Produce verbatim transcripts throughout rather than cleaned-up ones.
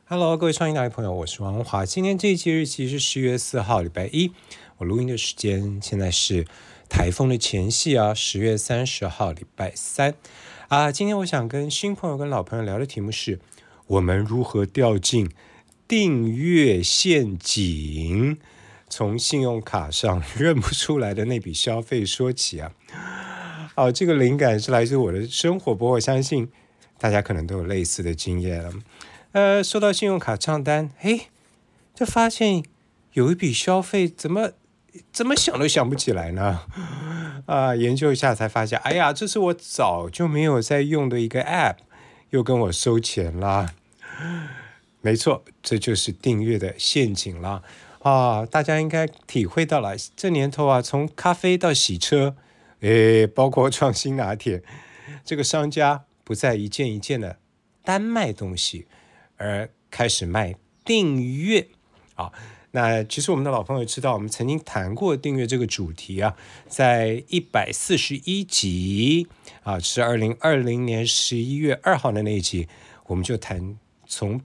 Hello，各位创业大的朋友，我是王华。今天这一期日期是十月四号，礼拜一。我录音的时间现在是台风的前夕啊，十月三十号，礼拜三啊。今天我想跟新朋友跟老朋友聊的题目是：我们如何掉进订阅陷阱？从信用卡上认不出来的那笔消费说起啊。好，这个灵感是来自我的生活，不过我相信大家可能都有类似的经验了。呃，收到信用卡账单，嘿，就发现有一笔消费怎么怎么想都想不起来呢？啊，研究一下才发现，哎呀，这是我早就没有在用的一个 App， 又跟我收钱啦。没错，这就是订阅的陷阱啦。啊，大家应该体会到了，这年头啊，从咖啡到洗车，诶，包括创新拿铁，这个商家不再一件一件的单卖东西，而开始卖订阅啊。那其实我们的老朋友知道，我们曾经谈过订阅这个主题啊，在一百四十一集啊，是二零二零年十一月二号的那一集，我们就谈从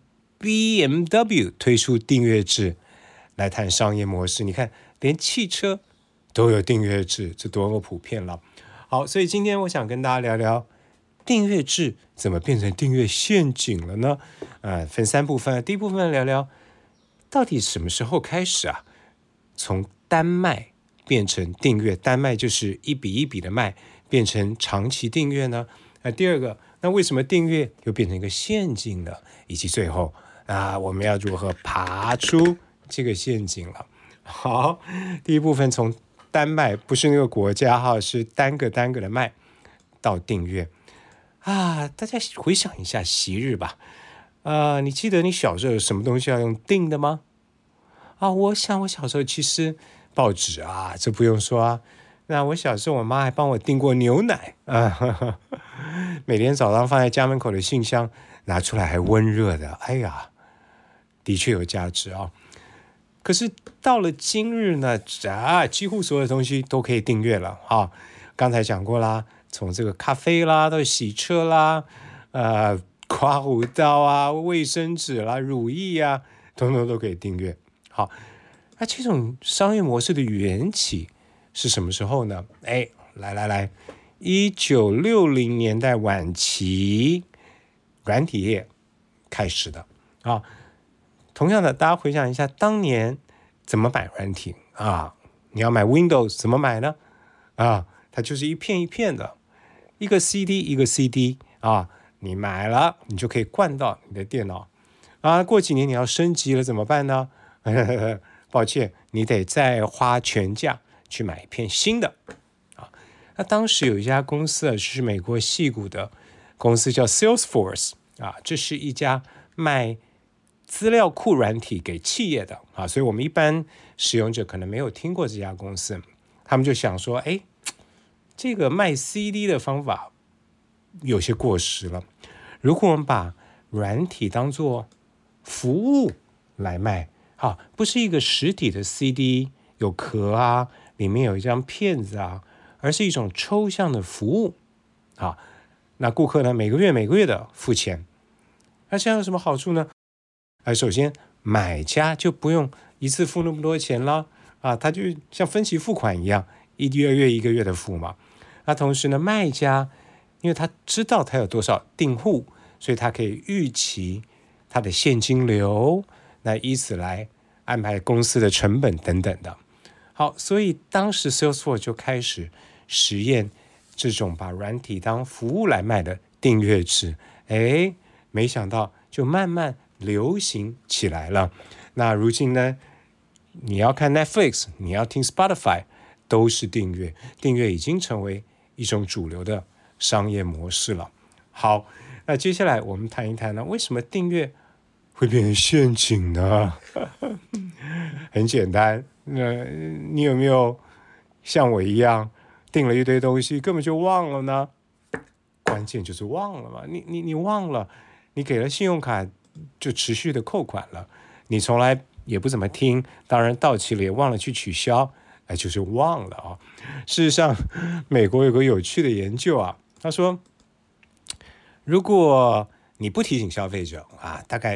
B M W 推出订阅制来谈商业模式。你看，连汽车都有订阅制，这多么普遍了。好，所以今天我想跟大家聊聊订阅制怎么变成订阅陷阱了呢？呃，分三部分。第一部分聊聊到底什么时候开始啊，从单卖变成订阅，单卖就是一笔一笔的卖，变成长期订阅呢？呃，第二个，那为什么订阅又变成一个陷阱呢？以及最后啊，我们要如何爬出这个陷阱了？好，第一部分从单卖，不是那个国家哈，是单个单个的卖到订阅啊。大家回想一下昔日吧，啊，你记得你小时候有什么东西要用订的吗？啊，我想我小时候其实报纸啊，这不用说啊。那我小时候，我妈还帮我订过牛奶啊，呵呵，每天早上放在家门口的信箱拿出来还温热的，哎呀，的确有价值啊。可是到了今日呢，啊，几乎所有的东西都可以订阅了啊。刚才讲过啦，从这个咖啡啦到洗车啦，呃，刮胡刀啊、卫生纸啦、乳液啊，统统都可以订阅。好，那这种商业模式的缘起是什么时候呢？哎，来来来，一九六零年代晚期，软体业开始的啊。同样的，大家回想一下，当年怎么买软体啊？你要买 Windows 怎么买呢？啊，它就是一片一片的，一个 C D 一个 C D 啊，你买了你就可以灌到你的电脑啊。过几年你要升级了怎么办呢？抱歉，你得再花全价去买一片新的啊。那当时有一家公司啊，是美国矽谷的公司叫 Salesforce 啊，这是一家卖资料库软体给企业的啊，所以我们一般使用者可能没有听过这家公司。他们就想说，哎，这个卖 C D 的方法有些过时了。如果我们把软体当作服务来卖，啊，不是一个实体的 C D 有壳啊，里面有一张片子啊，而是一种抽象的服务啊。那顾客呢，每个月每个月的付钱，那这样有什么好处呢？啊，首先买家就不用一次付那么多钱了啊，他就像分期付款一样，一个月一个月的付嘛。那同时呢，卖家因为他知道他有多少订户，所以他可以预期他的现金流，那以此来安排公司的成本等等的。好，所以当时 Salesforce 就开始实验这种把软体当服务来卖的订阅制，哎，没想到就慢慢流行起来了。那如今呢，你要看 Netflix， 你要听 Spotify， 都是订阅，订阅已经成为一种主流的商业模式了。好，那接下来我们谈一谈呢，为什么订阅会变成陷阱呢？很简单，那你有没有像我一样订了一堆东西，根本就忘了呢？关键就是忘了嘛，你你你忘了，你给了信用卡就持续的扣款了，你从来也不怎么听，当然到期了也忘了去取消，哎，就是忘了啊。事实上，美国有个有趣的研究啊，他说，如果你不提醒消费者啊，大概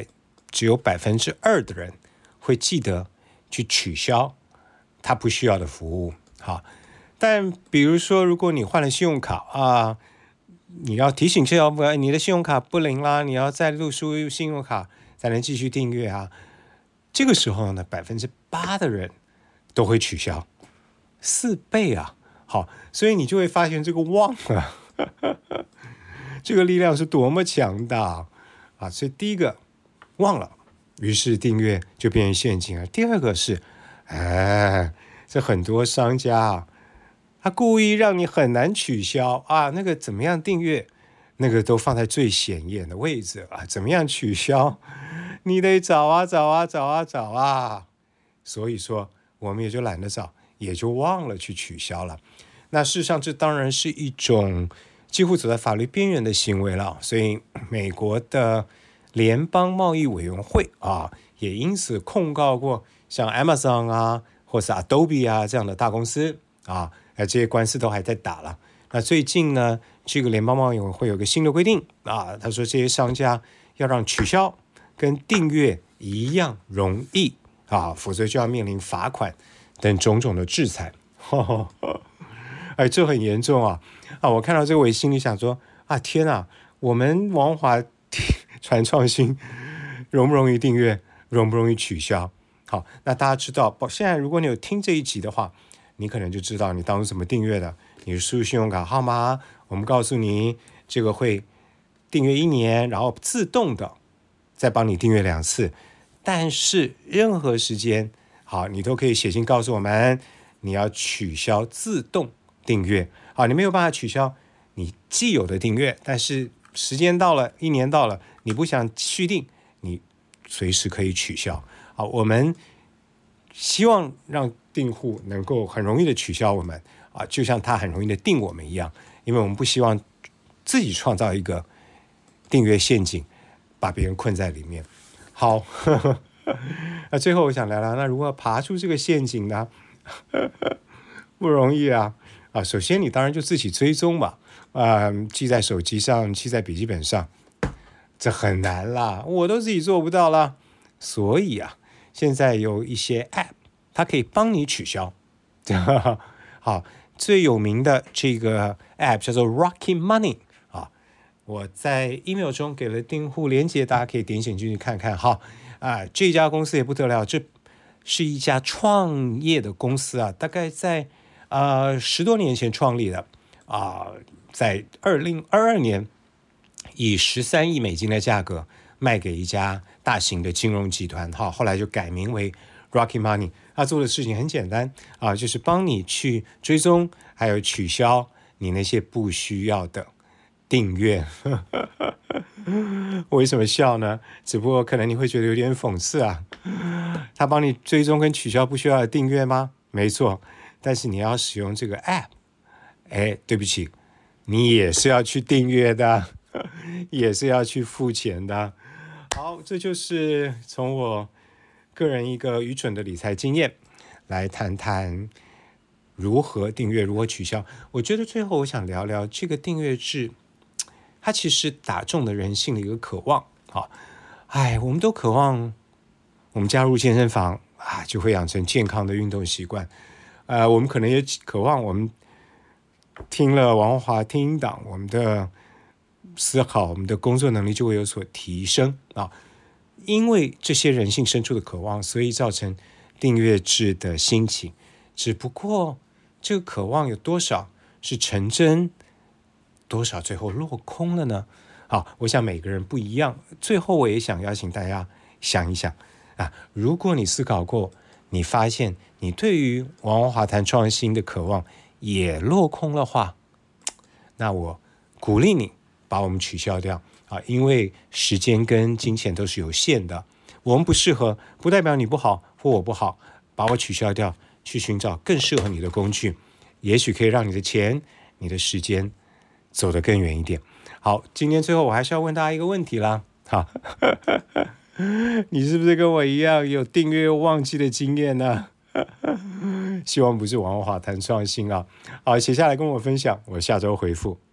只有百分之二的人会记得去取消他不需要的服务。好，但比如说，如果你换了信用卡啊，你要提醒消费者你的信用卡不灵啦，你要再录输入信用卡才能继续订阅啊。这个时候呢，百分之八的人都会取消，四倍啊！好，所以你就会发现这个忘了，这个力量是多么强大啊！所以第一个忘了，于是订阅就变成陷阱了。第二个是，哎，这很多商家啊，他故意让你很难取消啊，那个怎么样订阅，那个都放在最显眼的位置啊，怎么样取消，你得找啊找啊找啊找啊，所以说我们也就懒得找，也就忘了去取消了。那事实上这当然是一种几乎走在法律边缘的行为了，所以美国的联邦贸易委员会啊，也因此控告过像 Amazon 啊，或是 Adobe 啊这样的大公司啊，这些官司都还在打了。那最近呢，这个联邦贸易委员会有个新的规定啊，他说这些商家要让取消跟订阅一样容易啊，否则就要面临罚款等种种的制裁。呵呵呵哎，这很严重啊！啊，我看到这个，我心里想说啊，天啊，我们王华传创新容不容易订阅，容不容易取消？好，那大家知道，现在如果你有听这一集的话，你可能就知道你当初怎么订阅的。你是输入信用卡号码，我们告诉你这个会订阅一年，然后自动的再帮你订阅两次。但是任何时间，好，你都可以写信告诉我们，你要取消自动订阅。好，你没有办法取消你既有的订阅，但是时间到了，一年到了，你不想续订，你随时可以取消。好，我们希望让订户能够很容易的取消我们啊，就像他很容易的订我们一样，因为我们不希望自己创造一个订阅陷阱，把别人困在里面。好，呵呵，那最后我想聊聊，那如何爬出这个陷阱呢？不容易啊！啊，首先你当然就自己追踪嘛，啊，记在手机上，记在笔记本上，这很难啦，我都自己做不到啦。所以啊，现在有一些 App， 它可以帮你取消。好，最有名的这个 App 叫做 Rocket Money 啊，我在 email 中给了订户连结，大家可以点选进去看看哈。啊，这家公司也不得了，这是一家创业的公司啊，大概在呃十多年前创立的啊，在二零二二年以十三亿美金的价格卖给一家大型的金融集团，哈，后来就改名为 Rocket Money。他做的事情很简单啊，就是帮你去追踪，还有取消你那些不需要的订阅。我为什么笑呢？只不过可能你会觉得有点讽刺啊。他帮你追踪跟取消不需要的订阅吗？没错，但是你要使用这个 App， 哎，对不起，你也是要去订阅的，也是要去付钱的。好，这就是从我个人一个愚蠢的理财经验来谈谈如何订阅，如何取消。我觉得最后我想聊聊这个订阅制，它其实打中了人性的一个渴望。好，哎，我们都渴望我们加入健身房啊，就会养成健康的运动习惯。呃，我们可能也渴望我们听了王华听音档，我们的思考，我们的工作能力就会有所提升啊。因为这些人性深处的渴望，所以造成订阅制的兴起。只不过这个渴望有多少是成真，多少最后落空了呢？好，我想每个人不一样。最后我也想邀请大家想一想啊，如果你思考过，你发现你对于王文华谈创新的渴望也落空的话，那我鼓励你把我们取消掉啊，因为时间跟金钱都是有限的，我们不适合，不代表你不好或我不好，把我取消掉，去寻找更适合你的工具，也许可以让你的钱、你的时间走得更远一点。好，今天最后我还是要问大家一个问题啦，好，你是不是跟我一样有订阅忘记的经验呢？希望不是王文华谈创新啊。好，写下来跟我分享，我下周回复。